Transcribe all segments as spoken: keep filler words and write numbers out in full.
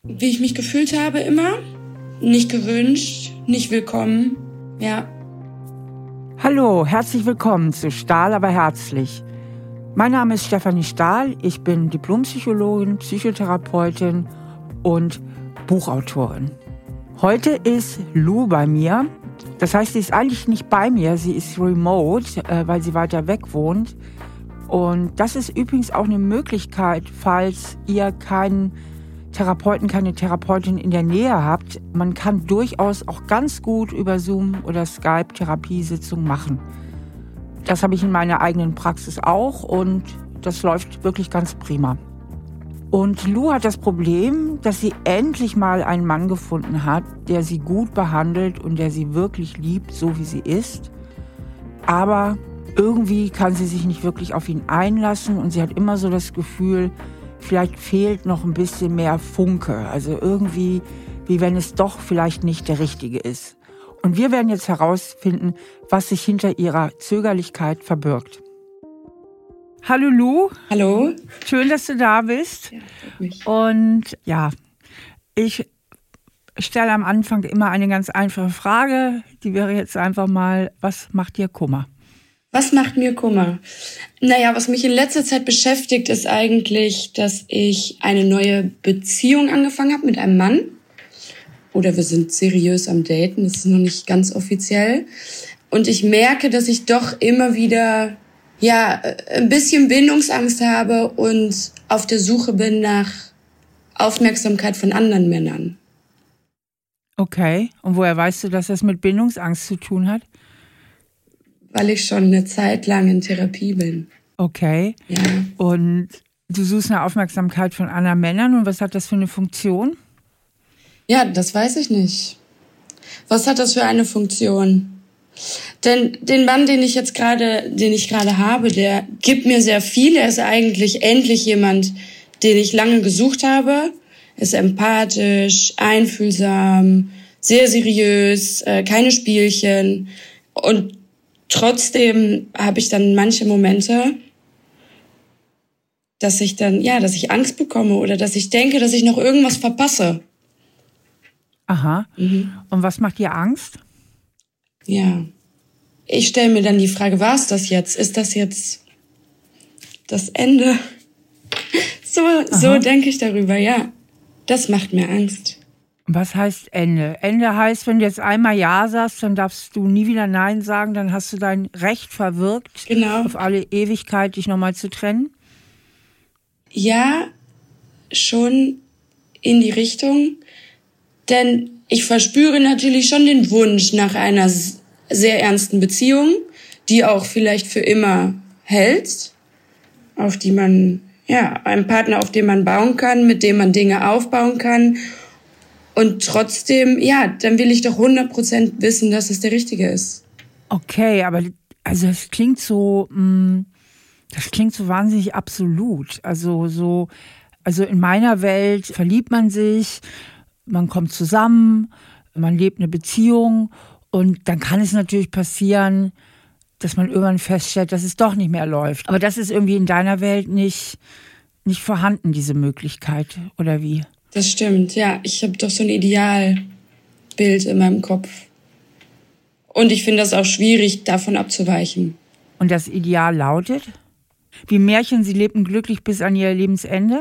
Wie ich mich gefühlt habe immer. Nicht gewünscht, nicht willkommen, ja. Hallo, herzlich willkommen zu Stahl, aber herzlich. Mein Name ist Stefanie Stahl, ich bin Diplompsychologin, Psychotherapeutin und Buchautorin. Heute ist Lou bei mir. Das heißt, sie ist eigentlich nicht bei mir, sie ist remote, äh, weil sie weiter weg wohnt. Und das ist übrigens auch eine Möglichkeit, falls ihr keinen Therapeuten, keine Therapeutin in der Nähe habt. Man kann durchaus auch ganz gut über Zoom oder Skype Therapiesitzungen machen. Das habe ich in meiner eigenen Praxis auch und das läuft wirklich ganz prima. Und Lou hat das Problem, dass sie endlich mal einen Mann gefunden hat, der sie gut behandelt und der sie wirklich liebt, so wie sie ist. Aber irgendwie kann sie sich nicht wirklich auf ihn einlassen und sie hat immer so das Gefühl, vielleicht fehlt noch ein bisschen mehr Funke. Also irgendwie, wie wenn es doch vielleicht nicht der Richtige ist. Und wir werden jetzt herausfinden, was sich hinter ihrer Zögerlichkeit verbirgt. Hallo Lou. Hallo. Schön, dass du da bist. Ja, freut mich. Und ja, ich stelle am Anfang immer eine ganz einfache Frage. Die wäre jetzt einfach mal, was macht dir Kummer? Was macht mir Kummer? Naja, was mich in letzter Zeit beschäftigt, ist eigentlich, dass ich eine neue Beziehung angefangen habe mit einem Mann. Oder wir sind seriös am Daten, das ist noch nicht ganz offiziell. Und ich merke, dass ich doch immer wieder ja ein bisschen Bindungsangst habe und auf der Suche bin nach Aufmerksamkeit von anderen Männern. Okay, und woher weißt du, dass das mit Bindungsangst zu tun hat? Weil ich schon eine Zeit lang in Therapie bin. Okay, ja. Und du suchst eine Aufmerksamkeit von anderen Männern und was hat das für eine Funktion? Ja, das weiß ich nicht. Was hat das für eine Funktion? Denn den Mann, den ich jetzt gerade, den ich gerade habe, der gibt mir sehr viel. Er ist eigentlich endlich jemand, den ich lange gesucht habe. Er ist empathisch, einfühlsam, sehr seriös, äh, keine Spielchen. Und trotzdem habe ich dann manche Momente, dass ich dann, ja, dass ich Angst bekomme oder dass ich denke, dass ich noch irgendwas verpasse. Aha. Mhm. Und was macht dir Angst? Ja, ich stelle mir dann die Frage, war es das jetzt? Ist das jetzt das Ende? So, so denke ich darüber, ja. Das macht mir Angst. Was heißt Ende? Ende heißt, wenn du jetzt einmal Ja sagst, dann darfst du nie wieder Nein sagen, dann hast du dein Recht verwirkt, genau. Auf alle Ewigkeit dich nochmal zu trennen? Ja, schon in die Richtung. Denn ich verspüre natürlich schon den Wunsch nach einer sehr ernsten Beziehung, die auch vielleicht für immer hält, auf die man, ja, einen Partner, auf den man bauen kann, mit dem man Dinge aufbauen kann. Und trotzdem, ja, dann will ich doch hundert Prozent wissen, dass es der Richtige ist. Okay, aber also das klingt so, mh, das klingt so wahnsinnig absolut. Also so, also in meiner Welt verliebt man sich, man kommt zusammen, man lebt eine Beziehung und dann kann es natürlich passieren, dass man irgendwann feststellt, dass es doch nicht mehr läuft. Aber das ist irgendwie in deiner Welt nicht, nicht vorhanden, diese Möglichkeit, oder wie? Das stimmt, ja. Ich habe doch so ein Idealbild in meinem Kopf. Und ich finde das auch schwierig, davon abzuweichen. Und das Ideal lautet? Wie Märchen, sie lebten glücklich bis an ihr Lebensende?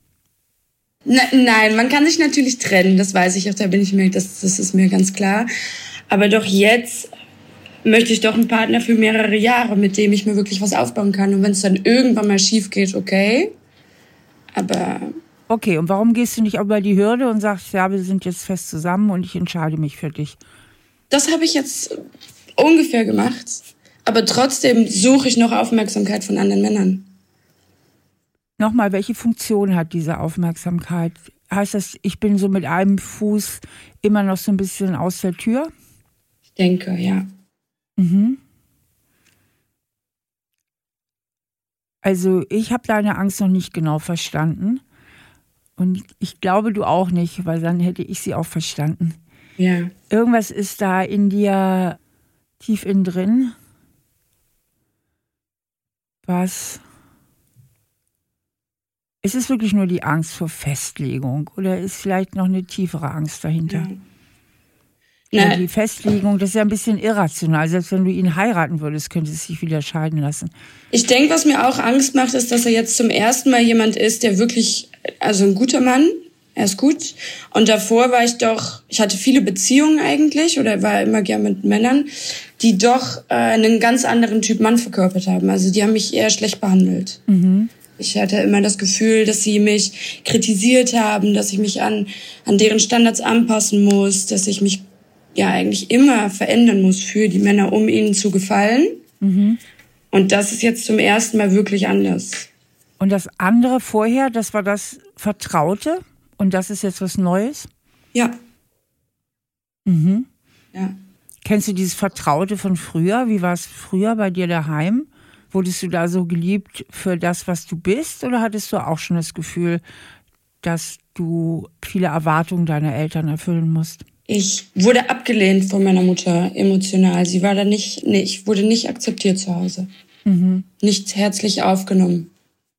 Na, nein, man kann sich natürlich trennen, das weiß ich auch, da bin ich mir, das, das ist mir ganz klar. Aber doch jetzt möchte ich doch einen Partner für mehrere Jahre, mit dem ich mir wirklich was aufbauen kann. Und wenn es dann irgendwann mal schief geht, okay. Aber... Okay, und warum gehst du nicht über die Hürde und sagst, ja, wir sind jetzt fest zusammen und ich entscheide mich für dich? Das habe ich jetzt ungefähr gemacht. Aber trotzdem suche ich noch Aufmerksamkeit von anderen Männern. Nochmal, welche Funktion hat diese Aufmerksamkeit? Heißt das, ich bin so mit einem Fuß immer noch so ein bisschen aus der Tür? Ich denke, ja. Mhm. Also ich habe deine Angst noch nicht genau verstanden. Und ich glaube, du auch nicht, weil dann hätte ich sie auch verstanden. Ja. Irgendwas ist da in dir tief innen drin, was Ist es wirklich nur die Angst vor Festlegung oder ist vielleicht noch eine tiefere Angst dahinter? Ja. Ja, die Festlegung, das ist ja ein bisschen irrational. Selbst wenn du ihn heiraten würdest, könnte es sich wieder scheiden lassen. Ich denke, was mir auch Angst macht, ist, dass er jetzt zum ersten Mal jemand ist, der wirklich, also ein guter Mann, er ist gut. Und davor war ich doch, ich hatte viele Beziehungen eigentlich oder war immer gern mit Männern, die doch äh, einen ganz anderen Typ Mann verkörpert haben. Also die haben mich eher schlecht behandelt. Mhm. Ich hatte immer das Gefühl, dass sie mich kritisiert haben, dass ich mich an, an deren Standards anpassen muss, dass ich mich ja eigentlich immer verändern muss für die Männer, um ihnen zu gefallen. Mhm. Und das ist jetzt zum ersten Mal wirklich anders. Und das andere vorher, das war das Vertraute und das ist jetzt was Neues? Ja. Mhm. Ja. Kennst du dieses Vertraute von früher? Wie war es früher bei dir daheim? Wurdest du da so geliebt für das, was du bist? Oder hattest du auch schon das Gefühl, dass du viele Erwartungen deiner Eltern erfüllen musst? Ich wurde abgelehnt von meiner Mutter emotional. Sie war da nicht, nee, ich wurde nicht akzeptiert zu Hause. Mhm. Nicht herzlich aufgenommen.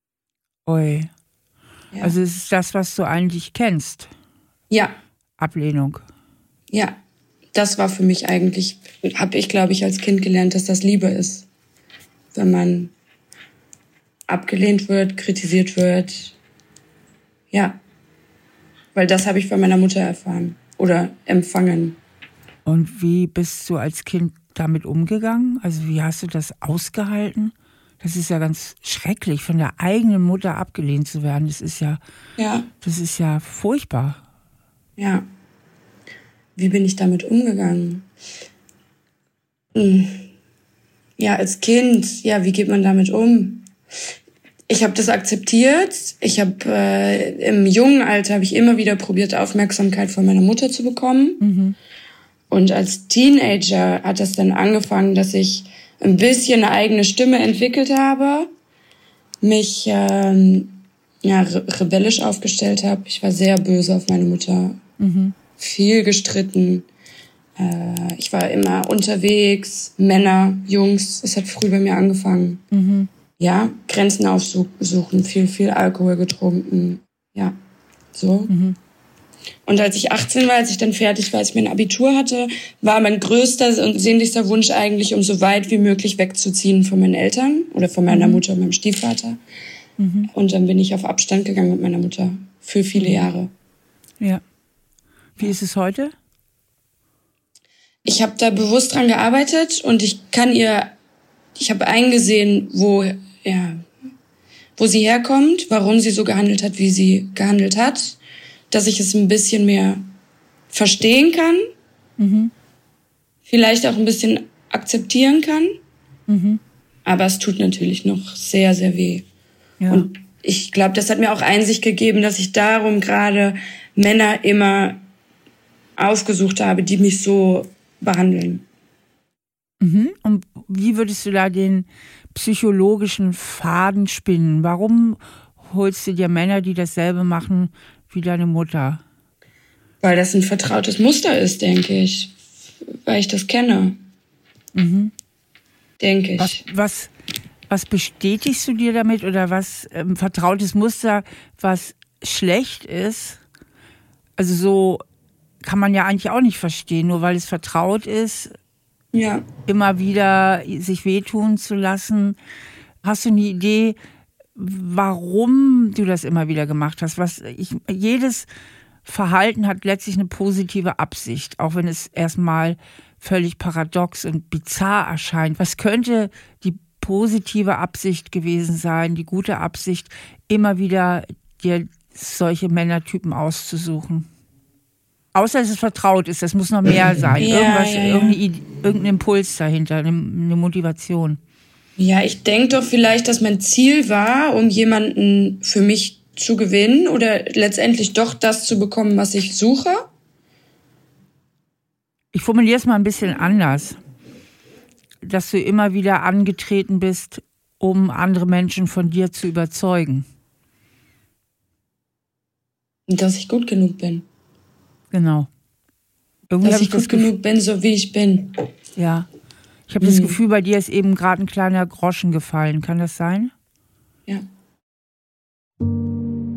Ui. Ja. Also es ist das, was du eigentlich kennst? Ja. Ablehnung? Ja. Das war für mich eigentlich, habe ich, glaube ich, als Kind gelernt, dass das Liebe ist. Wenn man abgelehnt wird, kritisiert wird. Ja. Weil das habe ich von meiner Mutter erfahren. Oder empfangen. Und wie bist du als Kind damit umgegangen? Also wie hast du das ausgehalten? Das ist ja ganz schrecklich, von der eigenen Mutter abgelehnt zu werden. Das ist ja, ja. das ist ja furchtbar. Ja. Wie bin ich damit umgegangen? Hm. Ja, als Kind, ja, wie geht man damit um? Ich habe das akzeptiert. Ich habe äh, im jungen Alter habe ich immer wieder probiert, Aufmerksamkeit von meiner Mutter zu bekommen. Mhm. Und als Teenager hat das dann angefangen, dass ich ein bisschen eine eigene Stimme entwickelt habe, mich ähm, ja, re- rebellisch aufgestellt habe. Ich war sehr böse auf meine Mutter, mhm. viel gestritten. Äh, ich war immer unterwegs, Männer, Jungs. Es hat früh bei mir angefangen. Mhm. Ja, Grenzen aufsuchen, viel, viel Alkohol getrunken. Ja, so. Mhm. Und als ich achtzehn war, als ich dann fertig war, als ich mein Abitur hatte, war mein größter und sehnlichster Wunsch eigentlich, um so weit wie möglich wegzuziehen von meinen Eltern oder von meiner mhm. Mutter und meinem Stiefvater. Mhm. Und dann bin ich auf Abstand gegangen mit meiner Mutter für viele Jahre. Ja. Wie ist es heute? Ich habe da bewusst dran gearbeitet und ich kann ihr, ich habe eingesehen, wo, ja, wo sie herkommt, warum sie so gehandelt hat, wie sie gehandelt hat, dass ich es ein bisschen mehr verstehen kann, mhm. vielleicht auch ein bisschen akzeptieren kann, mhm. aber es tut natürlich noch sehr, sehr weh. Ja. Und ich glaube, das hat mir auch Einsicht gegeben, dass ich darum gerade Männer immer ausgesucht habe, die mich so behandeln. Mhm. Und wie würdest du da den psychologischen Faden spinnen? Warum holst du dir Männer, die dasselbe machen wie deine Mutter? Weil das ein vertrautes Muster ist, denke ich. Weil ich das kenne. Mhm. Denke ich. Was, was, was bestätigst du dir damit? Oder was ähm, vertrautes Muster, was schlecht ist? Also so kann man ja eigentlich auch nicht verstehen, nur weil es vertraut ist, ja. immer wieder sich wehtun zu lassen. Hast du eine Idee, warum du das immer wieder gemacht hast? Was ich, jedes Verhalten hat letztlich eine positive Absicht, auch wenn es erstmal völlig paradox und bizarr erscheint. Was könnte die positive Absicht gewesen sein, die gute Absicht, immer wieder dir solche Männertypen auszusuchen? Außer dass es vertraut ist, das muss noch mehr sein. Ja, Irgendwas, ja, ja. Irgendein, irgendein Impuls dahinter, eine, eine Motivation. Ja, ich denke doch vielleicht, dass mein Ziel war, um jemanden für mich zu gewinnen oder letztendlich doch das zu bekommen, was ich suche. Ich formuliere es mal ein bisschen anders. Dass du immer wieder angetreten bist, um andere Menschen von dir zu überzeugen. Dass ich gut genug bin. Genau. Irgendwie Dass ich, ich gut das Gefühl, genug bin, so wie ich bin. Ja. Ich habe mhm. das Gefühl, bei dir ist eben gerade ein kleiner Groschen gefallen. Kann das sein? Ja.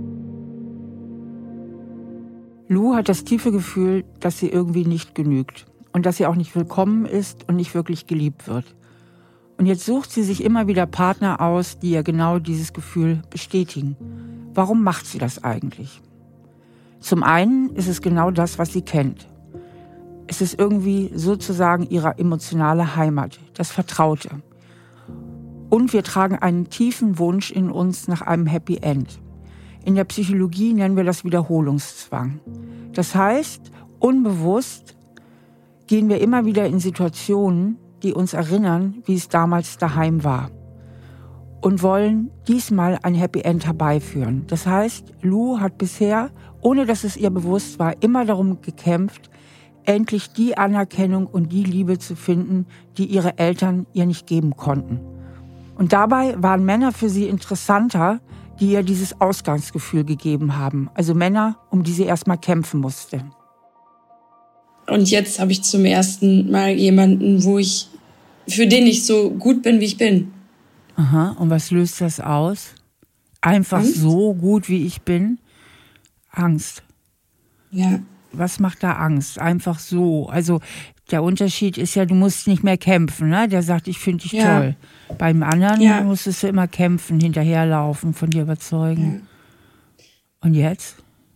Lou hat das tiefe Gefühl, dass sie irgendwie nicht genügt und dass sie auch nicht willkommen ist und nicht wirklich geliebt wird. Und jetzt sucht sie sich immer wieder Partner aus, die ihr genau dieses Gefühl bestätigen. Warum macht sie das eigentlich? Zum einen ist es genau das, was sie kennt. Es ist irgendwie sozusagen ihre emotionale Heimat, das Vertraute. Und wir tragen einen tiefen Wunsch in uns nach einem Happy End. In der Psychologie nennen wir das Wiederholungszwang. Das heißt, unbewusst gehen wir immer wieder in Situationen, die uns erinnern, wie es damals daheim war. Und wollen diesmal ein Happy End herbeiführen. Das heißt, Lou hat bisher, ohne dass es ihr bewusst war, immer darum gekämpft, endlich die Anerkennung und die Liebe zu finden, die ihre Eltern ihr nicht geben konnten. Und dabei waren Männer für sie interessanter, die ihr dieses Ausgangsgefühl gegeben haben. Also Männer, um die sie erstmal kämpfen musste. Und jetzt habe ich zum ersten Mal jemanden, wo ich, für den ich so gut bin, wie ich bin. Aha, und was löst das aus? Einfach Angst? So gut, wie ich bin? Angst. Ja. Was macht da Angst? Einfach so. Also der Unterschied ist ja, du musst nicht mehr kämpfen. Ne? Der sagt, ich finde dich ja. toll. Beim anderen ja. musstest du immer kämpfen, hinterherlaufen, von dir überzeugen. Ja. Und jetzt?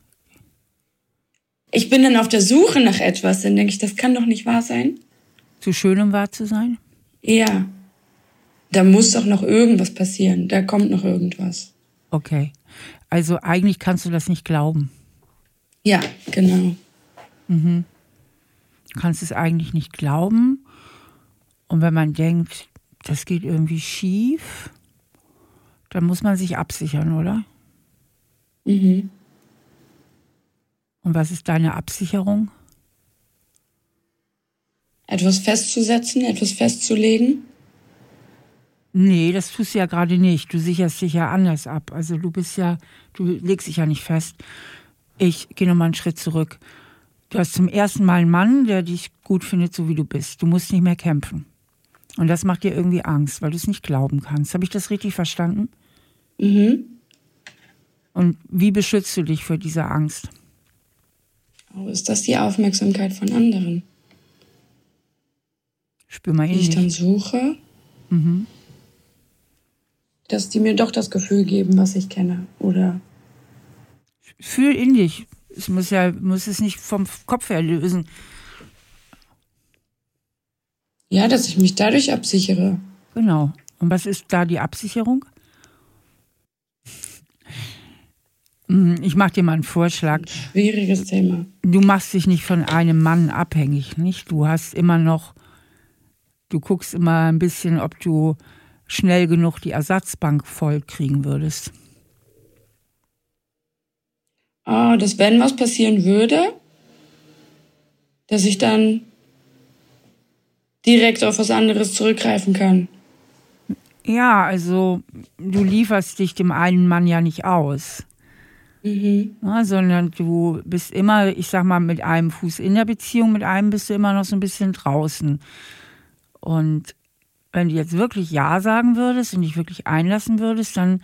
Ich bin dann auf der Suche nach etwas. Dann denke ich, das kann doch nicht wahr sein. Zu schön, um wahr zu sein? Ja. Da muss doch noch irgendwas passieren. Da kommt noch irgendwas. Okay. Also eigentlich kannst du das nicht glauben. Ja, genau. Mhm. Du kannst es eigentlich nicht glauben. Und wenn man denkt, das geht irgendwie schief, dann muss man sich absichern, oder? Mhm. Und was ist deine Absicherung? Etwas festzusetzen, etwas festzulegen? Nee, das tust du ja gerade nicht. Du sicherst dich ja anders ab. Also du bist ja, du legst dich ja nicht fest. Ich gehe nochmal einen Schritt zurück. Du hast zum ersten Mal einen Mann, der dich gut findet, so wie du bist. Du musst nicht mehr kämpfen. Und das macht dir irgendwie Angst, weil du es nicht glauben kannst. Habe ich das richtig verstanden? Mhm. Und wie beschützt du dich vor dieser Angst? Oh, ist das die Aufmerksamkeit von anderen? Spür mal in dich. Die dich. ich dann suche, mhm. dass die mir doch das Gefühl geben, was ich kenne, oder? Fühl in dich. Es muss ja, muss es nicht vom Kopf her lösen. Ja, dass ich mich dadurch absichere. Genau. Und was ist da die Absicherung? Ich mache dir mal einen Vorschlag. Ein schwieriges Thema. Du machst dich nicht von einem Mann abhängig, nicht? Du hast immer noch, du guckst immer ein bisschen, ob du schnell genug die Ersatzbank voll kriegen würdest. Ah, dass wenn was passieren würde, dass ich dann direkt auf was anderes zurückgreifen kann. Ja, also du lieferst dich dem einen Mann ja nicht aus. Mhm. Ja, sondern du bist immer, ich sag mal, mit einem Fuß in der Beziehung, mit einem bist du immer noch so ein bisschen draußen. Und wenn du jetzt wirklich Ja sagen würdest und dich wirklich einlassen würdest, dann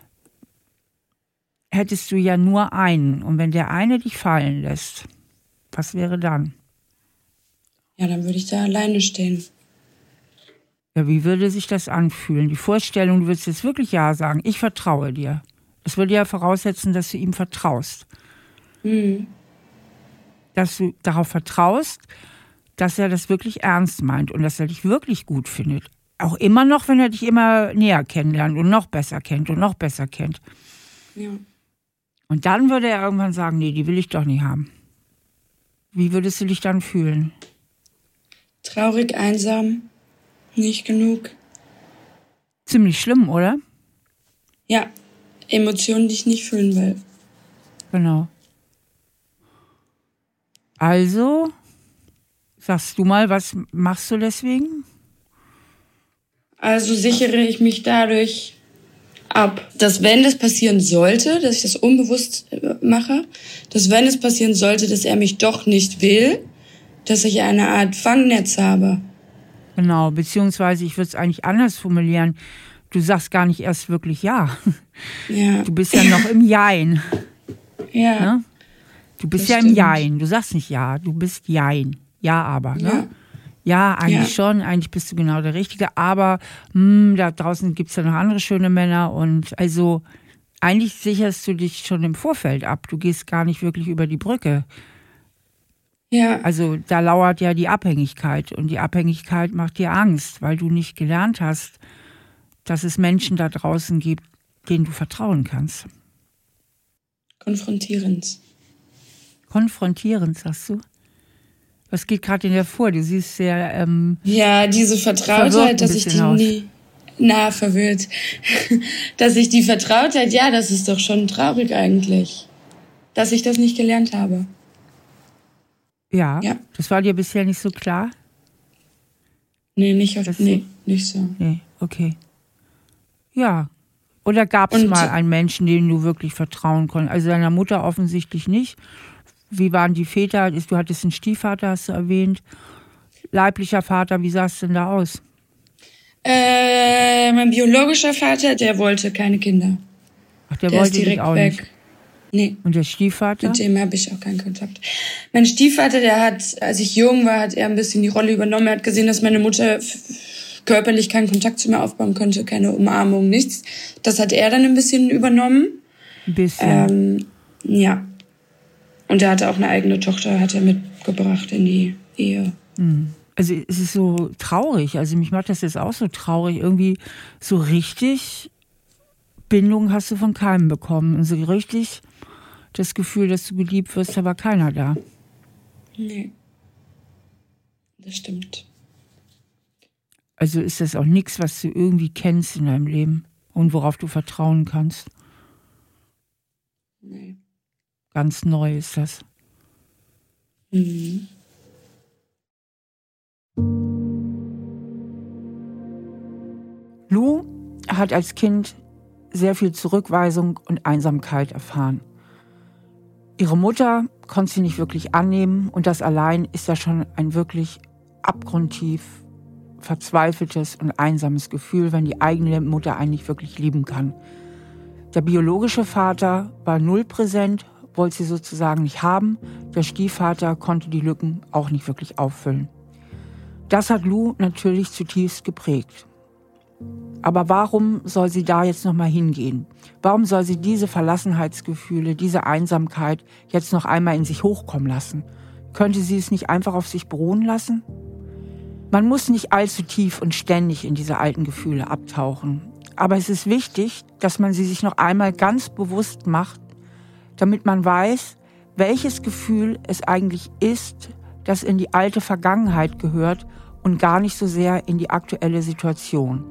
hättest du ja nur einen. Und wenn der eine dich fallen lässt, was wäre dann? Ja, dann würde ich da alleine stehen. Ja, wie würde sich das anfühlen? Die Vorstellung, du würdest jetzt wirklich Ja sagen, ich vertraue dir. Das würde ja voraussetzen, dass du ihm vertraust. Mhm. Dass du darauf vertraust, dass er das wirklich ernst meint und dass er dich wirklich gut findet. Auch immer noch, wenn er dich immer näher kennenlernt und noch besser kennt und noch besser kennt. Ja. Und dann würde er irgendwann sagen, nee, die will ich doch nicht haben. Wie würdest du dich dann fühlen? Traurig, einsam, nicht genug. Ziemlich schlimm, oder? Ja, Emotionen, die ich nicht fühlen will. Genau. Also, sagst du mal, was machst du deswegen? Also sichere ich mich dadurch ab, dass wenn das passieren sollte, dass ich das unbewusst mache, dass wenn es passieren sollte, dass er mich doch nicht will, dass ich eine Art Fangnetz habe. Genau, beziehungsweise ich würde es eigentlich anders formulieren. Du sagst gar nicht erst wirklich Ja. Ja. Du bist ja noch im Jein. Ja. Ne? Du bist Das ja im stimmt. Jein. Du sagst nicht ja, du bist Jein. Ja, aber, ne? Ja. Ja, eigentlich Ja. schon. Eigentlich bist du genau der Richtige. Aber mh, da draußen gibt es ja noch andere schöne Männer. Und also eigentlich sicherst du dich schon im Vorfeld ab. Du gehst gar nicht wirklich über die Brücke. Ja. Also da lauert ja die Abhängigkeit. Und die Abhängigkeit macht dir Angst, weil du nicht gelernt hast, dass es Menschen da draußen gibt, denen du vertrauen kannst. Konfrontierend. Konfrontierend, sagst du? Was geht gerade in dir vor? Du siehst sehr ähm, Ja, diese verwirrt Vertrautheit, ein dass ich die bisschen aus. nie... Na, verwirrt. Dass ich die Vertrautheit, ja, das ist doch schon traurig eigentlich. Dass ich das nicht gelernt habe. Ja, Ja. das war dir bisher nicht so klar? Nee, nicht, auf, Das- nee, nicht so. Nee, okay. Ja. Oder gab es Und- mal einen Menschen, dem du wirklich vertrauen konntest? Also deiner Mutter offensichtlich nicht. Wie waren die Väter? Du hattest einen Stiefvater, hast du erwähnt. Leiblicher Vater, wie sah es denn da aus? Äh, mein biologischer Vater, der wollte keine Kinder. Ach, der, Der wollte ist dich direkt auch weg. nicht. Nee, Und der Stiefvater? mit dem habe ich auch keinen Kontakt. Mein Stiefvater, der hat, als ich jung war, hat er ein bisschen die Rolle übernommen. Er hat gesehen, dass meine Mutter f- körperlich keinen Kontakt zu mir aufbauen konnte, keine Umarmung, nichts. Das hat er dann ein bisschen übernommen. Ein bisschen. Ähm, ja. Und er hatte auch eine eigene Tochter, hat er mitgebracht in die Ehe. Also es ist so traurig. Also mich macht das jetzt auch so traurig. Irgendwie so richtig Bindung hast du von keinem bekommen. Und so richtig das Gefühl, dass du geliebt wirst, da war keiner da. Nee. Das stimmt. Also ist das auch nichts, was du irgendwie kennst in deinem Leben und worauf du vertrauen kannst. Nee. Ganz neu ist das. Mhm. Lou hat als Kind sehr viel Zurückweisung und Einsamkeit erfahren. Ihre Mutter konnte sie nicht wirklich annehmen und das allein ist ja schon ein wirklich abgrundtief verzweifeltes und einsames Gefühl, wenn die eigene Mutter einen nicht wirklich lieben kann. Der biologische Vater war null präsent, wollte sie sozusagen nicht haben. Der Stiefvater konnte die Lücken auch nicht wirklich auffüllen. Das hat Lou natürlich zutiefst geprägt. Aber warum soll sie da jetzt noch mal hingehen? Warum soll sie diese Verlassenheitsgefühle, diese Einsamkeit jetzt noch einmal in sich hochkommen lassen? Könnte sie es nicht einfach auf sich beruhen lassen? Man muss nicht allzu tief und ständig in diese alten Gefühle abtauchen. Aber es ist wichtig, dass man sie sich noch einmal ganz bewusst macht, damit man weiß, welches Gefühl es eigentlich ist, das in die alte Vergangenheit gehört und gar nicht so sehr in die aktuelle Situation.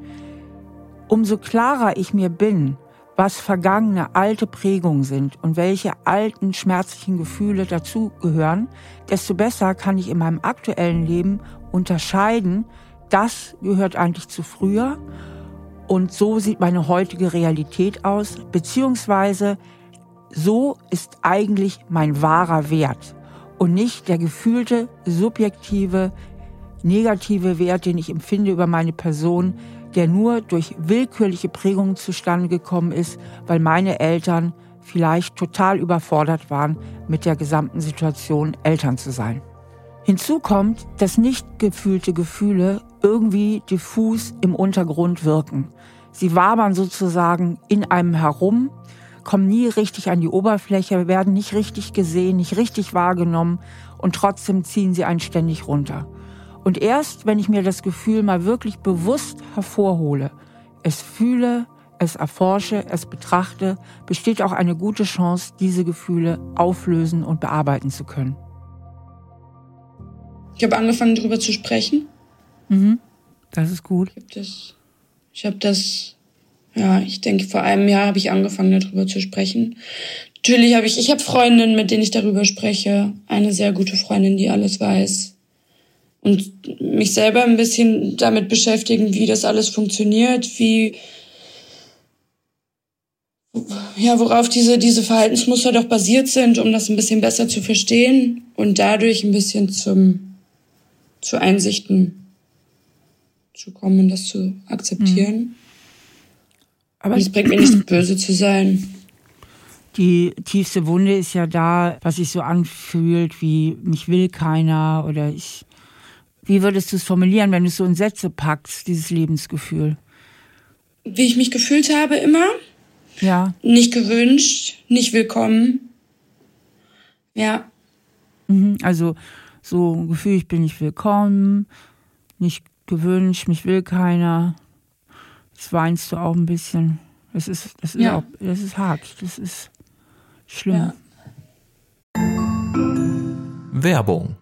Umso klarer ich mir bin, was vergangene alte Prägungen sind und welche alten schmerzlichen Gefühle dazugehören, desto besser kann ich in meinem aktuellen Leben unterscheiden, das gehört eigentlich zu früher und so sieht meine heutige Realität aus, beziehungsweise so ist eigentlich mein wahrer Wert und nicht der gefühlte, subjektive, negative Wert, den ich empfinde über meine Person, der nur durch willkürliche Prägungen zustande gekommen ist, weil meine Eltern vielleicht total überfordert waren, mit der gesamten Situation Eltern zu sein. Hinzu kommt, dass nicht gefühlte Gefühle irgendwie diffus im Untergrund wirken. Sie wabern sozusagen in einem herum, kommen nie richtig an die Oberfläche, werden nicht richtig gesehen, nicht richtig wahrgenommen und trotzdem ziehen sie einen ständig runter. Und erst, wenn ich mir das Gefühl mal wirklich bewusst hervorhole, es fühle, es erforsche, es betrachte, besteht auch eine gute Chance, diese Gefühle auflösen und bearbeiten zu können. Ich habe angefangen, darüber zu sprechen. Mhm. Das ist gut. Ich habe das, ich habe das, ja, ich denke, vor einem Jahr habe ich angefangen, darüber zu sprechen. Natürlich habe ich, ich habe Freundinnen, mit denen ich darüber spreche. Eine sehr gute Freundin, die alles weiß. Und mich selber ein bisschen damit beschäftigen, wie das alles funktioniert, wie, ja, worauf diese, diese Verhaltensmuster doch basiert sind, um das ein bisschen besser zu verstehen und dadurch ein bisschen zum, zu Einsichten zu kommen, das zu akzeptieren. Aber Und es bringt mir nichts, böse zu sein. Die tiefste Wunde ist ja da, was sich so anfühlt, wie mich will keiner oder ich. Wie würdest du es formulieren, wenn du es so in Sätze packst, dieses Lebensgefühl? Wie ich mich gefühlt habe immer? Ja. Nicht gewünscht, nicht willkommen. Ja. Mhm, also so ein Gefühl, ich bin nicht willkommen, nicht gewünscht, mich will keiner. Jetzt weinst du auch ein bisschen. Das ist, das ist, Ja. auch, das ist hart, das ist schlimm. Ja. Werbung.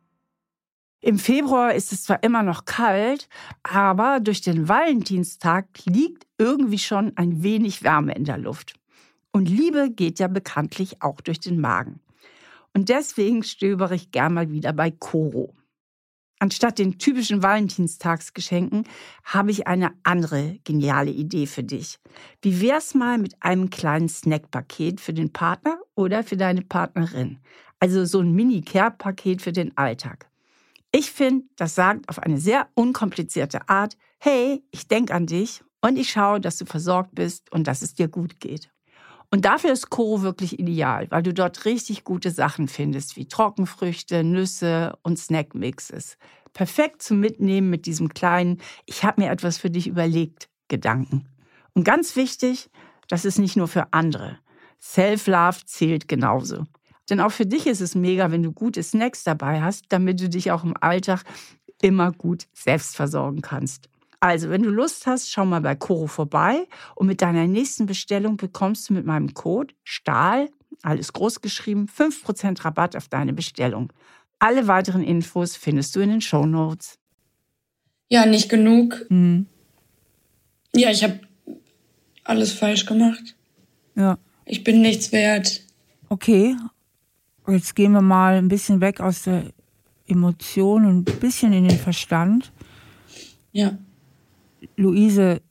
Im Februar ist es zwar immer noch kalt, aber durch den Valentinstag liegt irgendwie schon ein wenig Wärme in der Luft. Und Liebe geht ja bekanntlich auch durch den Magen. Und deswegen stöbere ich gern mal wieder bei Koro. Anstatt den typischen Valentinstagsgeschenken habe ich eine andere geniale Idee für dich. Wie wär's mal mit einem kleinen Snackpaket für den Partner oder für deine Partnerin? Also so ein Mini-Care-Paket für den Alltag. Ich finde, das sagt auf eine sehr unkomplizierte Art, hey, ich denke an dich und ich schaue, dass du versorgt bist und dass es dir gut geht. Und dafür ist Koro wirklich ideal, weil du dort richtig gute Sachen findest, wie Trockenfrüchte, Nüsse und Snackmixes. Perfekt zum Mitnehmen mit diesem kleinen, ich habe mir etwas für dich überlegt, Gedanken. Und ganz wichtig, das ist nicht nur für andere. Self-Love zählt genauso. Denn auch für dich ist es mega, wenn du gute Snacks dabei hast, damit du dich auch im Alltag immer gut selbst versorgen kannst. Also, wenn du Lust hast, schau mal bei Koro vorbei und mit deiner nächsten Bestellung bekommst du mit meinem Code STAHL, alles groß geschrieben, fünf Prozent Rabatt auf deine Bestellung. Alle weiteren Infos findest du in den Shownotes. Ja, nicht genug. Mhm. Ja, ich habe alles falsch gemacht. Ja. Ich bin nichts wert. Okay, jetzt gehen wir mal ein bisschen weg aus der Emotion und ein bisschen in den Verstand. Ja. Luise,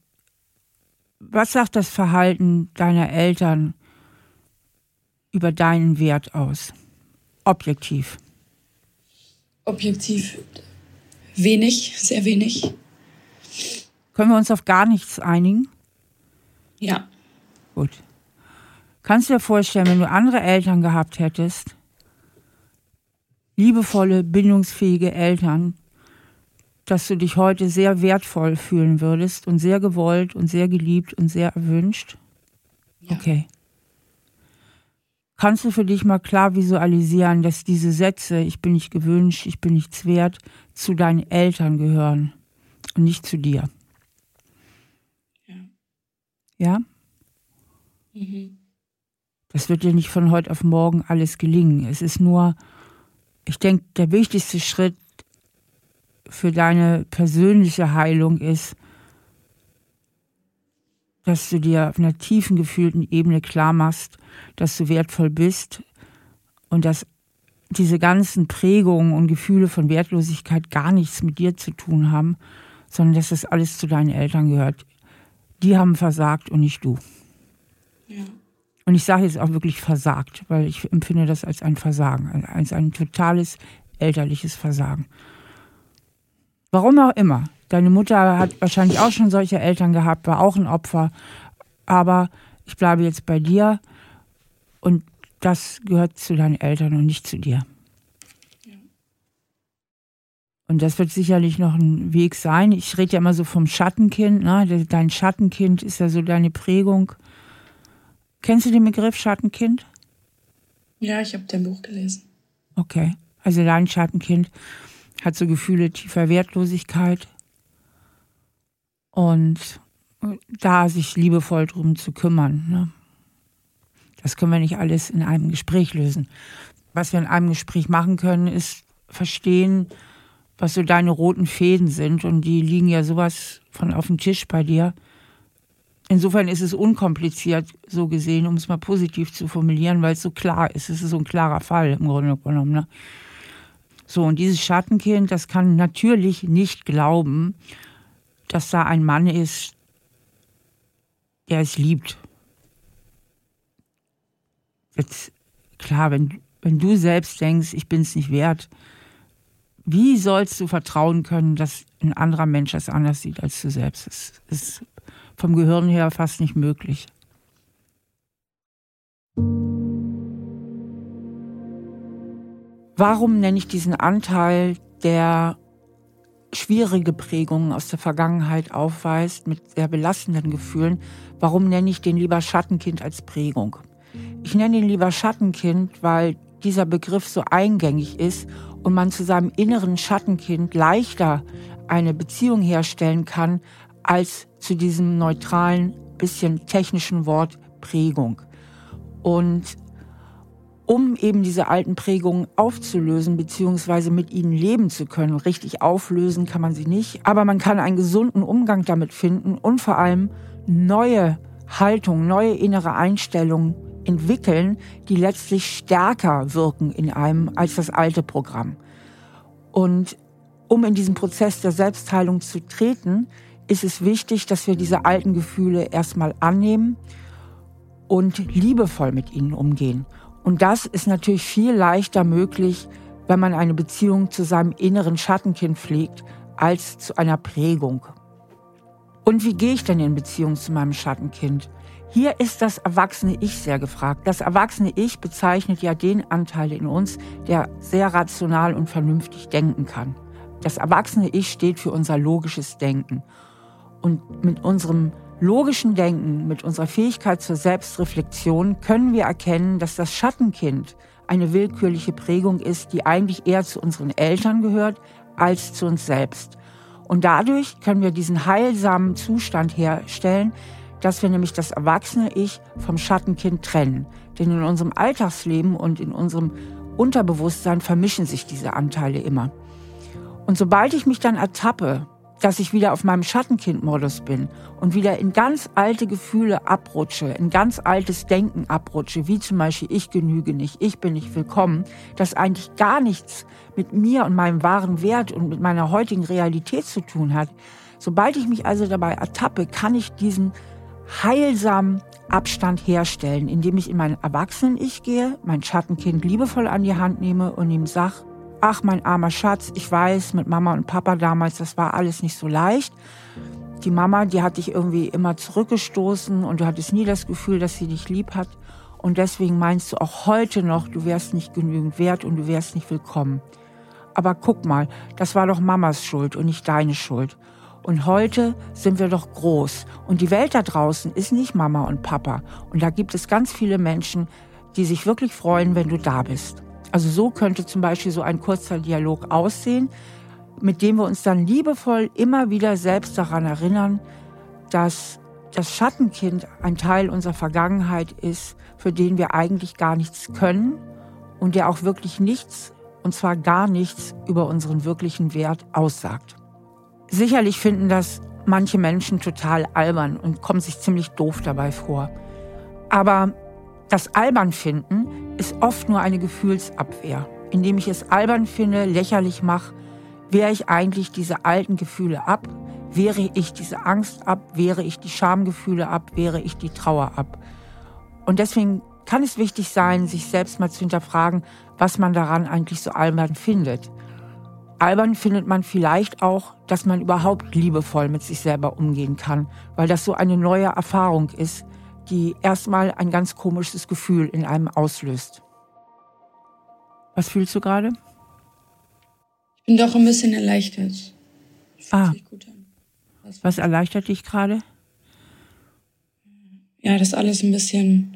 was sagt das Verhalten deiner Eltern über deinen Wert aus? Objektiv. Objektiv wenig, sehr wenig. Können wir uns auf gar nichts einigen? Ja. Gut. Kannst du dir vorstellen, wenn du andere Eltern gehabt hättest, liebevolle, bindungsfähige Eltern, dass du dich heute sehr wertvoll fühlen würdest und sehr gewollt und sehr geliebt und sehr erwünscht? Ja. Okay. Kannst du für dich mal klar visualisieren, dass diese Sätze, ich bin nicht gewünscht, ich bin nichts wert, zu deinen Eltern gehören und nicht zu dir? Ja. Ja? Mhm. Das wird dir nicht von heute auf morgen alles gelingen. Es ist nur, ich denke, der wichtigste Schritt für deine persönliche Heilung ist, dass du dir auf einer tiefen gefühlten Ebene klar machst, dass du wertvoll bist und dass diese ganzen Prägungen und Gefühle von Wertlosigkeit gar nichts mit dir zu tun haben, sondern dass das alles zu deinen Eltern gehört. Die haben versagt und nicht du. Ja. Und ich sage jetzt auch wirklich versagt, weil ich empfinde das als ein Versagen, als ein totales elterliches Versagen. Warum auch immer. Deine Mutter hat wahrscheinlich auch schon solche Eltern gehabt, war auch ein Opfer. Aber ich bleibe jetzt bei dir und das gehört zu deinen Eltern und nicht zu dir. Ja. Und das wird sicherlich noch ein Weg sein. Ich rede ja immer so vom Schattenkind. Ne? Dein Schattenkind ist ja so deine Prägung. Kennst du den Begriff Schattenkind? Ja, ich habe dein Buch gelesen. Okay, also dein Schattenkind hat so Gefühle tiefer Wertlosigkeit und da sich liebevoll drum zu kümmern. Ne? Das können wir nicht alles in einem Gespräch lösen. Was wir in einem Gespräch machen können, ist verstehen, was so deine roten Fäden sind und die liegen ja sowas von auf dem Tisch bei dir. Insofern ist es unkompliziert, so gesehen, um es mal positiv zu formulieren, weil es so klar ist. Es ist so ein klarer Fall im Grunde genommen. Ne? So, und dieses Schattenkind, das kann natürlich nicht glauben, dass da ein Mann ist, der es liebt. Jetzt, klar, wenn, wenn du selbst denkst, ich bin es nicht wert, wie sollst du vertrauen können, dass ein anderer Mensch das anders sieht als du selbst? Das ist vom Gehirn her fast nicht möglich. Warum nenne ich diesen Anteil, der schwierige Prägungen aus der Vergangenheit aufweist, mit sehr belastenden Gefühlen, warum nenne ich den lieber Schattenkind als Prägung? Ich nenne ihn lieber Schattenkind, weil dieser Begriff so eingängig ist und man zu seinem inneren Schattenkind leichter eine Beziehung herstellen kann, als zu diesem neutralen, bisschen technischen Wort Prägung. Und um eben diese alten Prägungen aufzulösen, beziehungsweise mit ihnen leben zu können, richtig auflösen kann man sie nicht, aber man kann einen gesunden Umgang damit finden und vor allem neue Haltung, neue innere Einstellungen entwickeln, die letztlich stärker wirken in einem als das alte Programm. Und um in diesen Prozess der Selbstheilung zu treten, ist es wichtig, dass wir diese alten Gefühle erstmal annehmen und liebevoll mit ihnen umgehen. Und das ist natürlich viel leichter möglich, wenn man eine Beziehung zu seinem inneren Schattenkind pflegt, als zu einer Prägung. Und wie gehe ich denn in Beziehung zu meinem Schattenkind? Hier ist das erwachsene Ich sehr gefragt. Das erwachsene Ich bezeichnet ja den Anteil in uns, der sehr rational und vernünftig denken kann. Das erwachsene Ich steht für unser logisches Denken. Und mit unserem logischen Denken, mit unserer Fähigkeit zur Selbstreflexion können wir erkennen, dass das Schattenkind eine willkürliche Prägung ist, die eigentlich eher zu unseren Eltern gehört als zu uns selbst. Und dadurch können wir diesen heilsamen Zustand herstellen, dass wir nämlich das erwachsene Ich vom Schattenkind trennen. Denn in unserem Alltagsleben und in unserem Unterbewusstsein vermischen sich diese Anteile immer. Und sobald ich mich dann ertappe, dass ich wieder auf meinem Schattenkind-Modus bin und wieder in ganz alte Gefühle abrutsche, in ganz altes Denken abrutsche, wie zum Beispiel ich genüge nicht, ich bin nicht willkommen, das eigentlich gar nichts mit mir und meinem wahren Wert und mit meiner heutigen Realität zu tun hat. Sobald ich mich also dabei ertappe, kann ich diesen heilsamen Abstand herstellen, indem ich in mein Erwachsenen-Ich gehe, mein Schattenkind liebevoll an die Hand nehme und ihm sage, ach, mein armer Schatz, ich weiß, mit Mama und Papa damals, das war alles nicht so leicht. Die Mama, die hat dich irgendwie immer zurückgestoßen und du hattest nie das Gefühl, dass sie dich lieb hat. Und deswegen meinst du auch heute noch, du wärst nicht genügend wert und du wärst nicht willkommen. Aber guck mal, das war doch Mamas Schuld und nicht deine Schuld. Und heute sind wir doch groß. Und die Welt da draußen ist nicht Mama und Papa. Und da gibt es ganz viele Menschen, die sich wirklich freuen, wenn du da bist. Also so könnte zum Beispiel so ein kurzer Dialog aussehen, mit dem wir uns dann liebevoll immer wieder selbst daran erinnern, dass das Schattenkind ein Teil unserer Vergangenheit ist, für den wir eigentlich gar nichts können und der auch wirklich nichts, und zwar gar nichts, über unseren wirklichen Wert aussagt. Sicherlich finden das manche Menschen total albern und kommen sich ziemlich doof dabei vor. Aber das Albernfinden ist oft nur eine Gefühlsabwehr. Indem ich es albern finde, lächerlich mache, wehre ich eigentlich diese alten Gefühle ab, wehre ich diese Angst ab, wehre ich die Schamgefühle ab, wehre ich die Trauer ab. Und deswegen kann es wichtig sein, sich selbst mal zu hinterfragen, was man daran eigentlich so albern findet. Albern findet man vielleicht auch, dass man überhaupt liebevoll mit sich selber umgehen kann, weil das so eine neue Erfahrung ist, die erstmal ein ganz komisches Gefühl in einem auslöst. Was fühlst du gerade? Ich bin doch ein bisschen erleichtert. Fühlt ah. sich gut an. Was, Was erleichtert dich gerade? Ja, dass alles ein bisschen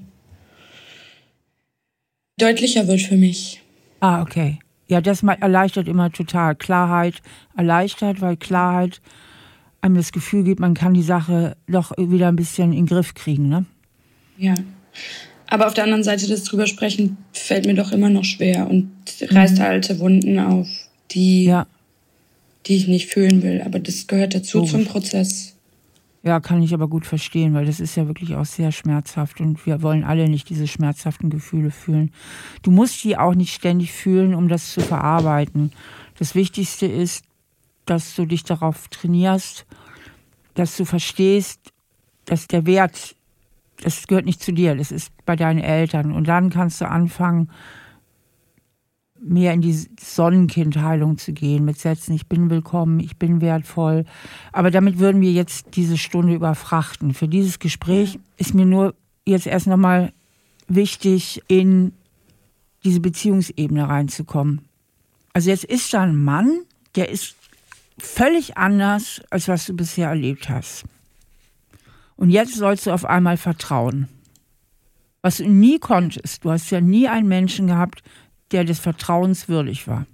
deutlicher wird für mich. Ah, okay. Ja, das erleichtert immer total. Klarheit erleichtert, weil Klarheit einem das Gefühl gibt, man kann die Sache doch wieder ein bisschen in den Griff kriegen, ne? Ja, aber auf der anderen Seite, das drüber sprechen, fällt mir doch immer noch schwer und reißt mhm. alte Wunden auf, die, ja. die ich nicht fühlen will. Aber das gehört dazu Logisch. Zum Prozess. Ja, kann ich aber gut verstehen, weil das ist ja wirklich auch sehr schmerzhaft und wir wollen alle nicht diese schmerzhaften Gefühle fühlen. Du musst die auch nicht ständig fühlen, um das zu verarbeiten. Das Wichtigste ist, dass du dich darauf trainierst, dass du verstehst, dass der Wert, das gehört nicht zu dir, das ist bei deinen Eltern. Und dann kannst du anfangen, mehr in die Sonnenkindheilung zu gehen, mit Sätzen, ich bin willkommen, ich bin wertvoll. Aber damit würden wir jetzt diese Stunde überfrachten. Für dieses Gespräch ist mir nur jetzt erst nochmal wichtig, in diese Beziehungsebene reinzukommen. Also jetzt ist da ein Mann, der ist völlig anders, als was du bisher erlebt hast. Und jetzt sollst du auf einmal vertrauen. Was du nie konntest. Du hast ja nie einen Menschen gehabt, der des Vertrauens würdig war.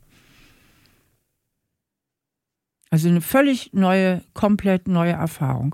Also eine völlig neue, komplett neue Erfahrung.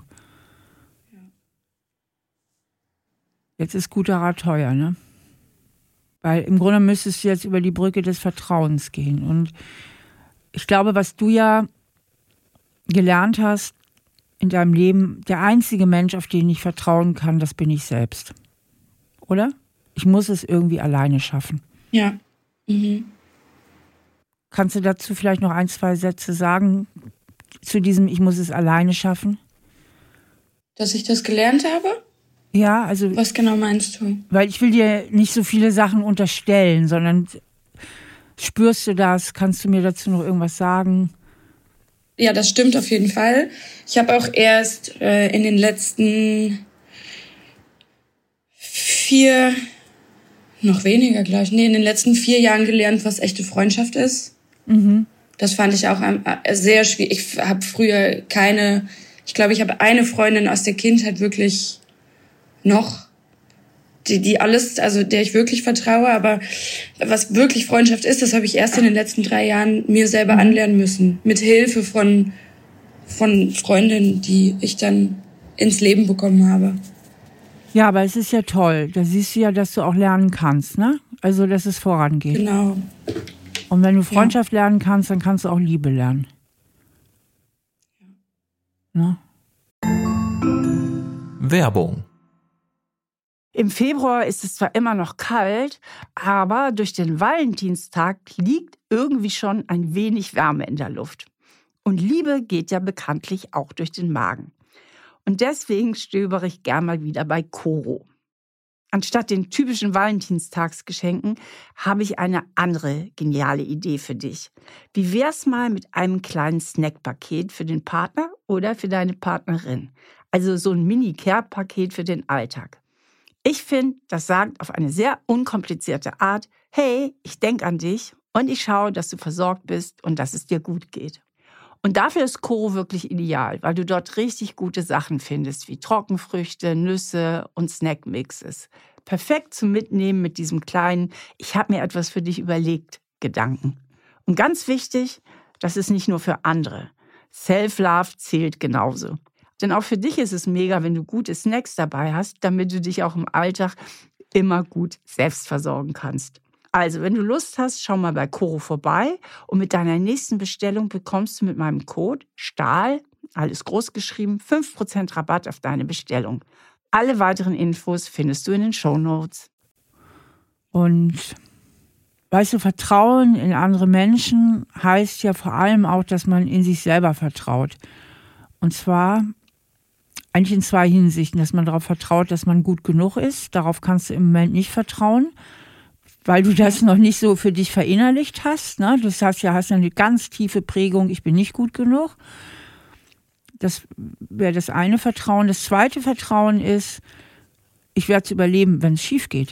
Jetzt ist guter Rat teuer, ne? Weil im Grunde müsstest du jetzt über die Brücke des Vertrauens gehen. Und ich glaube, was du ja gelernt hast in deinem Leben, der einzige Mensch, auf den ich vertrauen kann, das bin ich selbst. Oder? Ich muss es irgendwie alleine schaffen. Ja. Mhm. Kannst du dazu vielleicht noch ein, zwei Sätze sagen, zu diesem Ich muss es alleine schaffen? Dass ich das gelernt habe? Ja, also... Was genau meinst du? Weil ich will dir nicht so viele Sachen unterstellen, sondern spürst du das? Kannst du mir dazu noch irgendwas sagen? Ja, das stimmt auf jeden Fall. Ich habe auch erst äh, in den letzten vier, noch weniger gleich, nee, in den letzten vier Jahren gelernt, was echte Freundschaft ist. Mhm. Das fand ich auch sehr schwierig. Ich habe früher keine, ich glaube, ich habe eine Freundin aus der Kindheit wirklich noch, die, die alles, also der ich wirklich vertraue, aber was wirklich Freundschaft ist, das habe ich erst in den letzten drei Jahren mir selber mhm. anlernen müssen. Mit Hilfe von, von Freundinnen, die ich dann ins Leben bekommen habe. Ja, aber es ist ja toll. Da siehst du ja, dass du auch lernen kannst, ne? Also, dass es vorangeht. Genau. Und wenn du Freundschaft ja. lernen kannst, dann kannst du auch Liebe lernen. Ne? Werbung. Im Februar ist es zwar immer noch kalt, aber durch den Valentinstag liegt irgendwie schon ein wenig Wärme in der Luft. Und Liebe geht ja bekanntlich auch durch den Magen. Und deswegen stöbere ich gern mal wieder bei Koro. Anstatt den typischen Valentinstagsgeschenken habe ich eine andere geniale Idee für dich. Wie wär's mal mit einem kleinen Snackpaket für den Partner oder für deine Partnerin? Also so ein Mini-Care-Paket für den Alltag. Ich finde, das sagt auf eine sehr unkomplizierte Art, hey, ich denke an dich und ich schaue, dass du versorgt bist und dass es dir gut geht. Und dafür ist Koro wirklich ideal, weil du dort richtig gute Sachen findest, wie Trockenfrüchte, Nüsse und Snackmixes. Perfekt zum Mitnehmen mit diesem kleinen Ich habe mir etwas für dich überlegt Gedanken. Und ganz wichtig, das ist nicht nur für andere. Self-Love zählt genauso. Denn auch für dich ist es mega, wenn du gute Snacks dabei hast, damit du dich auch im Alltag immer gut selbst versorgen kannst. Also, wenn du Lust hast, schau mal bei Koro vorbei und mit deiner nächsten Bestellung bekommst du mit meinem Code STAHL, alles groß geschrieben, fünf Prozent Rabatt auf deine Bestellung. Alle weiteren Infos findest du in den Shownotes. Und weißt du, Vertrauen in andere Menschen heißt ja vor allem auch, dass man in sich selber vertraut. Und zwar eigentlich in zwei Hinsichten, dass man darauf vertraut, dass man gut genug ist. Darauf kannst du im Moment nicht vertrauen, weil du das noch nicht so für dich verinnerlicht hast. Ne? Das heißt, ja, hast eine ganz tiefe Prägung, ich bin nicht gut genug. Das wäre das eine Vertrauen. Das zweite Vertrauen ist, ich werde es überleben, wenn es schief geht.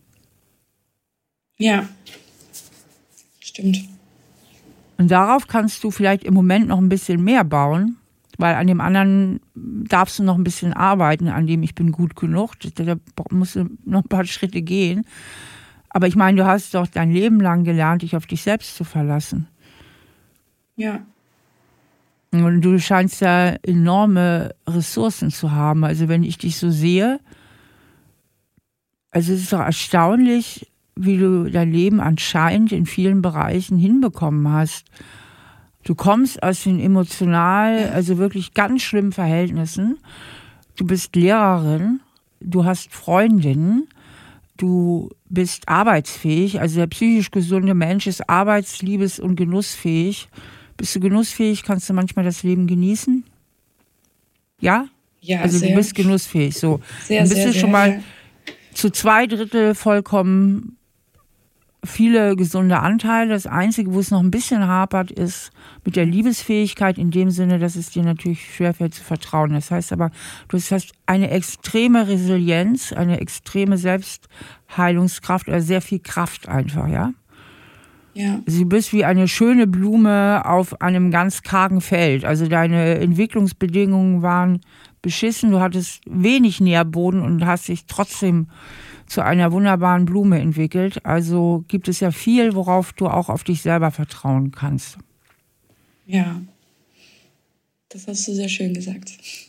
Ja, stimmt. Und darauf kannst du vielleicht im Moment noch ein bisschen mehr bauen, weil an dem anderen darfst du noch ein bisschen arbeiten, an dem ich bin gut genug. Da musst du noch ein paar Schritte gehen. Aber ich meine, du hast doch dein Leben lang gelernt, dich auf dich selbst zu verlassen. Ja. Und du scheinst ja enorme Ressourcen zu haben. Also wenn ich dich so sehe, also es ist doch erstaunlich, wie du dein Leben anscheinend in vielen Bereichen hinbekommen hast. Du kommst aus den emotional, also wirklich ganz schlimmen Verhältnissen. Du bist Lehrerin, du hast Freundinnen, du bist arbeitsfähig. Also der psychisch gesunde Mensch ist arbeits-, liebes- und genussfähig. Bist du genussfähig? Kannst du manchmal das Leben genießen? Ja? Ja, also sehr. Du bist genussfähig. So. Sehr, Dann bist sehr, du sehr, schon mal ja. zu zwei Drittel vollkommen viele gesunde Anteile. Das Einzige, wo es noch ein bisschen hapert, ist mit der Liebesfähigkeit in dem Sinne, dass es dir natürlich schwerfällt zu vertrauen. Das heißt aber, du hast eine extreme Resilienz, eine extreme Selbstheilungskraft oder sehr viel Kraft einfach, ja? Ja. Du bist wie eine schöne Blume auf einem ganz kargen Feld. Also deine Entwicklungsbedingungen waren beschissen. Du hattest wenig Nährboden und hast dich trotzdem zu einer wunderbaren Blume entwickelt. Also gibt es ja viel, worauf du auch auf dich selber vertrauen kannst. Ja, das hast du sehr schön gesagt.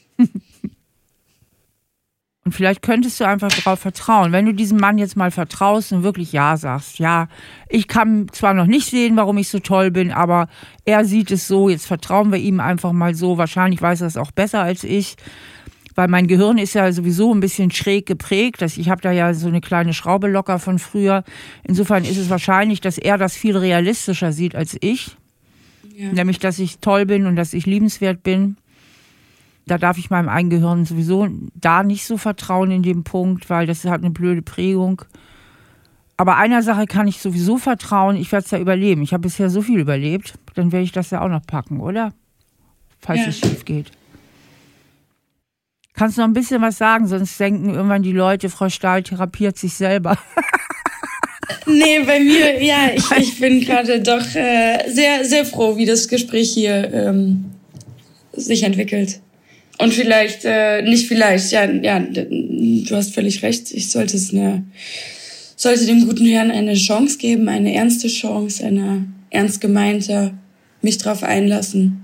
Und vielleicht könntest du einfach darauf vertrauen, wenn du diesem Mann jetzt mal vertraust und wirklich Ja sagst. Ja, ich kann zwar noch nicht sehen, warum ich so toll bin, aber er sieht es so, jetzt vertrauen wir ihm einfach mal so. Wahrscheinlich weiß er es auch besser als ich, weil mein Gehirn ist ja sowieso ein bisschen schräg geprägt. Ich habe da ja so eine kleine Schraube locker von früher. Insofern ist es wahrscheinlich, dass er das viel realistischer sieht als ich. Ja. Nämlich, dass ich toll bin und dass ich liebenswert bin. Da darf ich meinem eigenen Gehirn sowieso da nicht so vertrauen in dem Punkt, weil das hat eine blöde Prägung. Aber einer Sache kann ich sowieso vertrauen, ich werde es ja überleben. Ich habe bisher so viel überlebt, dann werde ich das ja auch noch packen, oder? Falls ja. es schief geht. Kannst du noch ein bisschen was sagen, sonst denken irgendwann die Leute, Frau Stahl therapiert sich selber. Nee, bei mir, ja, ich, ich bin gerade doch äh, sehr, sehr froh, wie das Gespräch hier ähm, sich entwickelt. Und vielleicht, äh, nicht vielleicht, ja, ja, du hast völlig recht. Ich sollte es eine, sollte dem guten Herrn eine Chance geben, eine ernste Chance, eine ernst gemeinte, mich drauf einlassen.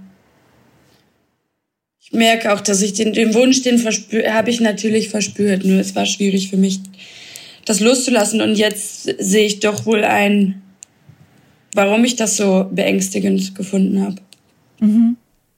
Ich merke auch, dass ich den, den Wunsch, den verspür, habe ich natürlich verspürt, nur es war schwierig für mich, das loszulassen. Und jetzt sehe ich doch wohl ein, warum ich das so beängstigend gefunden habe. Mhm.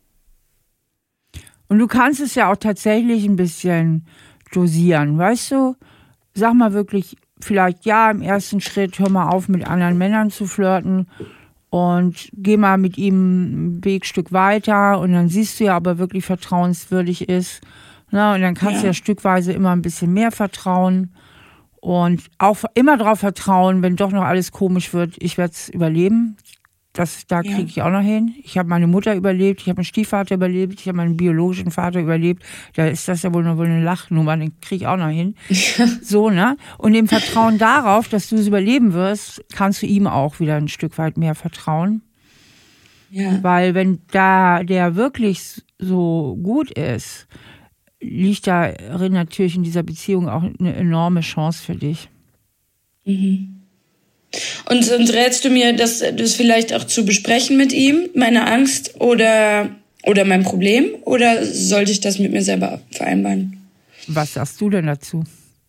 Und du kannst es ja auch tatsächlich ein bisschen dosieren, weißt du? Sag mal wirklich, vielleicht ja, im ersten Schritt, hör mal auf, mit anderen Männern zu flirten und geh mal mit ihm ein Wegstück weiter und dann siehst du ja, ob er wirklich vertrauenswürdig ist. Na, und dann kannst ja. du ja stückweise immer ein bisschen mehr vertrauen und auch immer darauf vertrauen, wenn doch noch alles komisch wird, ich werde es überleben. Das, da kriege ich auch noch hin. Ich habe meine Mutter überlebt, ich habe meinen Stiefvater überlebt, ich habe meinen biologischen Vater überlebt. Da ist das ja wohl noch wohl eine Lachnummer, den kriege ich auch noch hin. So, ne? Und im Vertrauen darauf, dass du es überleben wirst, kannst du ihm auch wieder ein Stück weit mehr vertrauen. Ja. Weil wenn da der wirklich so gut ist, liegt darin natürlich in dieser Beziehung auch eine enorme Chance für dich. Mhm. Und, und rätst du mir, das, das vielleicht auch zu besprechen mit ihm, meine Angst oder, oder mein Problem? Oder sollte ich das mit mir selber vereinbaren? Was sagst du denn dazu?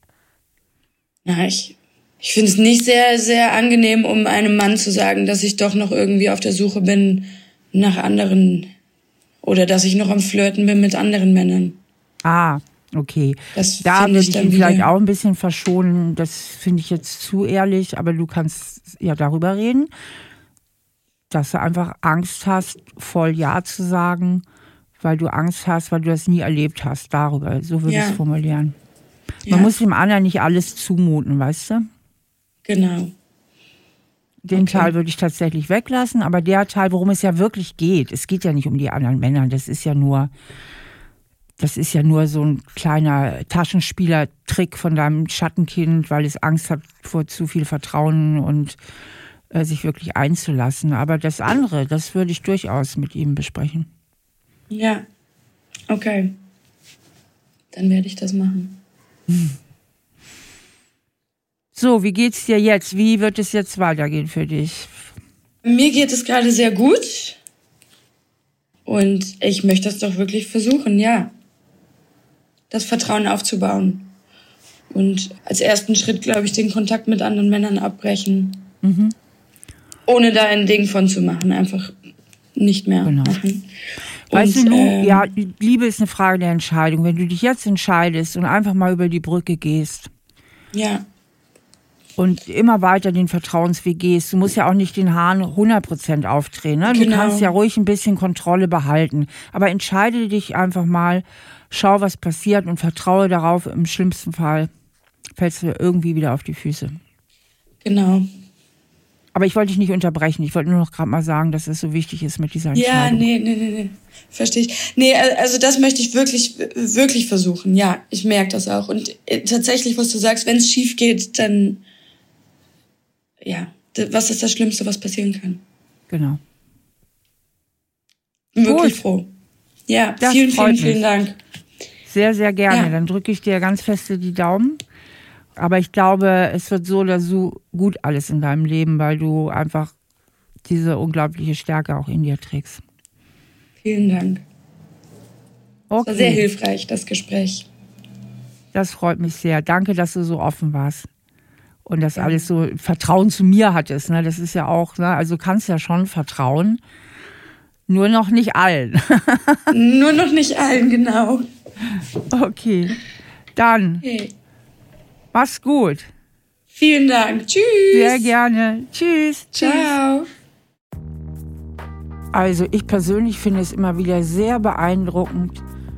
Na, ich, ich finde es nicht sehr, sehr angenehm, um einem Mann zu sagen, dass ich doch noch irgendwie auf der Suche bin nach anderen oder dass ich noch am Flirten bin mit anderen Männern. Ah, okay. Das da würde ich ihn vielleicht wieder auch ein bisschen verschonen. Das finde ich jetzt zu ehrlich, aber du kannst ja darüber reden, dass du einfach Angst hast, voll Ja zu sagen, weil du Angst hast, weil du das nie erlebt hast. Darüber, so würde ja. ich es formulieren. Man ja. muss dem anderen nicht alles zumuten, weißt du? Genau. Den okay. Teil würde ich tatsächlich weglassen, aber der Teil, worum es ja wirklich geht, es geht ja nicht um die anderen Männer, das ist ja nur... Das ist ja nur so ein kleiner Taschenspielertrick von deinem Schattenkind, weil es Angst hat vor zu viel Vertrauen und äh, sich wirklich einzulassen. Aber das andere, das würde ich durchaus mit ihm besprechen. Ja, okay. Dann werde ich das machen. Hm. So, wie geht's dir jetzt? Wie wird es jetzt weitergehen für dich? Mir geht es gerade sehr gut. Und ich möchte das doch wirklich versuchen, ja. Das Vertrauen aufzubauen. Und als ersten Schritt, glaube ich, den Kontakt mit anderen Männern abbrechen. Mhm. Ohne da ein Ding von zu machen. Einfach nicht mehr genau. machen. Weißt und, du, äh, ja, Liebe ist eine Frage der Entscheidung. Wenn du dich jetzt entscheidest und einfach mal über die Brücke gehst. Ja. Und immer weiter den Vertrauensweg gehst. Du musst ja auch nicht den Hahn hundert Prozent aufdrehen. Ne? Du genau. kannst ja ruhig ein bisschen Kontrolle behalten. Aber entscheide dich einfach mal, schau, was passiert und vertraue darauf, im schlimmsten Fall fällst du irgendwie wieder auf die Füße. Genau. Aber ich wollte dich nicht unterbrechen. Ich wollte nur noch gerade mal sagen, dass es so wichtig ist mit dieser Entscheidung. Ja, nee, nee, nee, nee. Verstehe ich. Nee, also das möchte ich wirklich, wirklich versuchen. Ja, ich merke das auch. Und tatsächlich, was du sagst, wenn es schief geht, dann, ja, was ist das Schlimmste, was passieren kann? Genau. Bin wirklich Gut. froh. Ja, Das vielen, freut vielen, vielen mich. Dank. Sehr, sehr gerne. Ja. Dann drücke ich dir ganz feste die Daumen. Aber ich glaube, es wird so oder so gut alles in deinem Leben, weil du einfach diese unglaubliche Stärke auch in dir trägst. Vielen Dank. Okay. Das war sehr hilfreich, das Gespräch. Das freut mich sehr. Danke, dass du so offen warst. Und das ja. alles so Vertrauen zu mir hattest. Ne? Das ist ja auch, ne? Also du kannst ja schon vertrauen. Nur noch nicht allen. Nur noch nicht allen, genau. Okay. Dann. Okay. Mach's gut. Vielen Dank. Tschüss. Sehr gerne. Tschüss. Ciao. Also ich persönlich finde es immer wieder sehr beeindruckend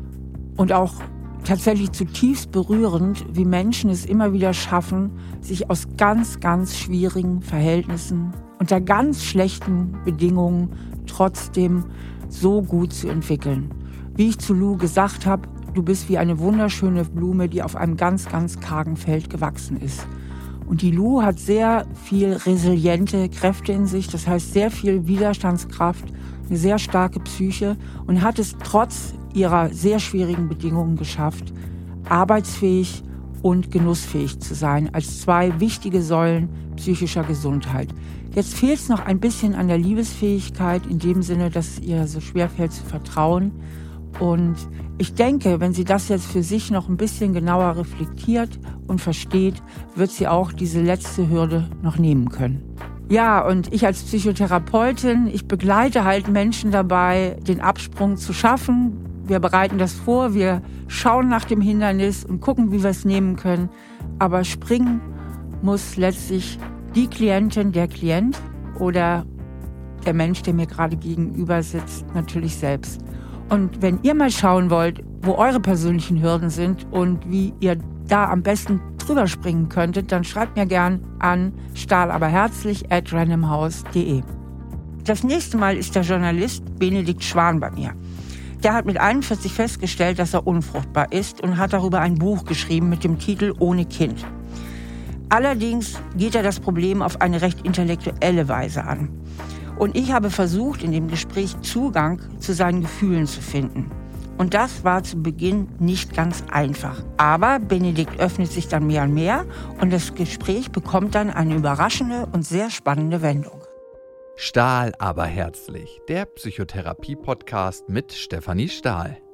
und auch tatsächlich zutiefst berührend, wie Menschen es immer wieder schaffen, sich aus ganz, ganz schwierigen Verhältnissen unter ganz schlechten Bedingungen trotzdem so gut zu entwickeln. Wie ich zu Lou gesagt habe, du bist wie eine wunderschöne Blume, die auf einem ganz, ganz kargen Feld gewachsen ist. Und die Lou hat sehr viel resiliente Kräfte in sich, das heißt sehr viel Widerstandskraft, eine sehr starke Psyche und hat es trotz ihrer sehr schwierigen Bedingungen geschafft, arbeitsfähig und genussfähig zu sein, als zwei wichtige Säulen psychischer Gesundheit. Jetzt fehlt es noch ein bisschen an der Liebesfähigkeit, in dem Sinne, dass es ihr so schwerfällt zu vertrauen. Und ich denke, wenn sie das jetzt für sich noch ein bisschen genauer reflektiert und versteht, wird sie auch diese letzte Hürde noch nehmen können. Ja, und ich als Psychotherapeutin, ich begleite halt Menschen dabei, den Absprung zu schaffen. Wir bereiten das vor, wir schauen nach dem Hindernis und gucken, wie wir es nehmen können. Aber springen muss letztlich die Klientin, der Klient oder der Mensch, der mir gerade gegenüber sitzt, natürlich selbst. Und wenn ihr mal schauen wollt, wo eure persönlichen Hürden sind und wie ihr da am besten drüber springen könntet, dann schreibt mir gern an stahlaberherzlich at randomhouse punkt de. Das nächste Mal ist der Journalist Benedikt Schwan bei mir. Der hat mit einundvierzig festgestellt, dass er unfruchtbar ist und hat darüber ein Buch geschrieben mit dem Titel Ohne Kind. Allerdings geht er das Problem auf eine recht intellektuelle Weise an. Und ich habe versucht, in dem Gespräch Zugang zu seinen Gefühlen zu finden. Und das war zu Beginn nicht ganz einfach. Aber Benedikt öffnet sich dann mehr und mehr und das Gespräch bekommt dann eine überraschende und sehr spannende Wendung. Stahl aber herzlich, der Psychotherapie-Podcast mit Stefanie Stahl.